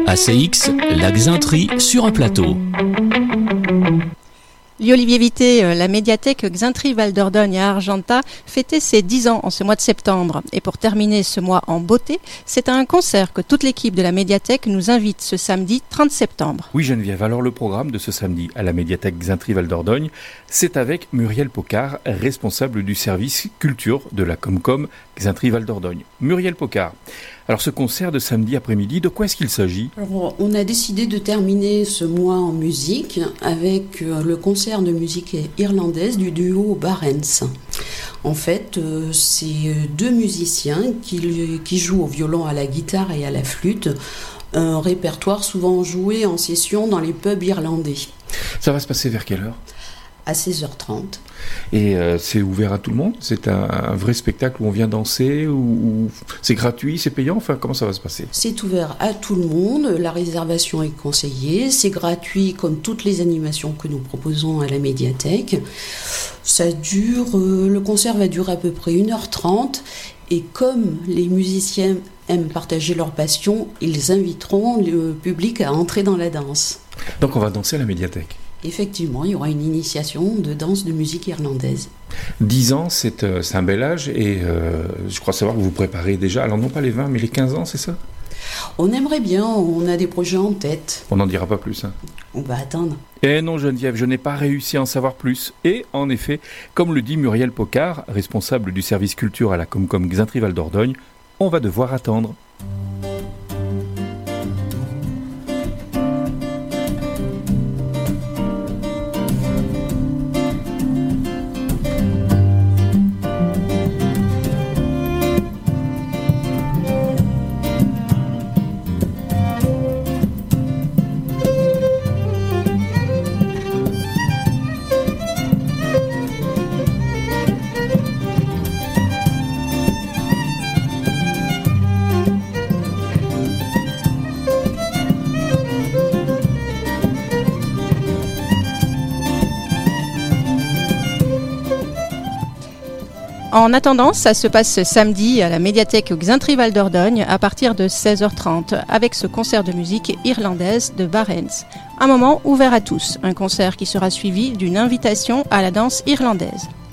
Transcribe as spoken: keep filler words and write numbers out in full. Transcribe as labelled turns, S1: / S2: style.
S1: A C X, la Xainterie sur un plateau.
S2: Louis-Olivier Vité, la médiathèque Xainterie Val d'Ordogne à Argentat fêtait ses dix ans en ce mois de septembre. Et pour terminer ce mois en beauté, c'est à un concert que toute l'équipe de la médiathèque nous invite ce samedi trente septembre.
S3: Oui Geneviève, alors le programme de ce samedi à la médiathèque Xainterie Val d'Ordogne, c'est avec Muriel Pocard, responsable du service culture de la Comcom Xainterie Val d'Ordogne. Muriel Pocard, alors ce concert de samedi après-midi, de quoi est-ce qu'il s'agit ?
S4: Alors, on a décidé de terminer ce mois en musique avec euh, le concert de musique irlandaise du duo Barents. En fait, euh, c'est deux musiciens qui, qui jouent au violon, à la guitare et à la flûte, un répertoire souvent joué en session dans les pubs irlandais.
S3: Ça va se passer vers quelle heure ?
S4: À seize heures trente.
S3: Et euh, c'est ouvert à tout le monde ? C'est un, un vrai spectacle où on vient danser, ou, ou c'est gratuit, c'est payant ? Enfin, comment ça va se passer ?
S4: C'est ouvert à tout le monde, la réservation est conseillée, c'est gratuit comme toutes les animations que nous proposons à la médiathèque. Ça dure, euh, le concert va durer à peu près une heure trente, et comme les musiciens aiment partager leur passion, ils inviteront le public à entrer dans la danse.
S3: Donc on va danser à la médiathèque ?
S4: Effectivement, il y aura une initiation de danse de musique irlandaise.
S3: dix ans, c'est, euh, c'est un bel âge et euh, je crois savoir que vous vous préparez déjà, alors non pas les vingt, mais les quinze ans, c'est ça ?
S4: On aimerait bien, on a des projets en tête.
S3: On n'en dira pas plus, hein.
S4: On va attendre.
S3: Eh non Geneviève, je n'ai pas réussi à en savoir plus. Et en effet, comme le dit Muriel Pocard, responsable du service culture à la Comcom Xainterie Val d'Ordogne, on va devoir attendre.
S2: En attendant, ça se passe samedi à la médiathèque Xainterie Val d'Ordogne à partir de seize heures trente avec ce concert de musique irlandaise de Barents. Un moment ouvert à tous, un concert qui sera suivi d'une invitation à la danse irlandaise.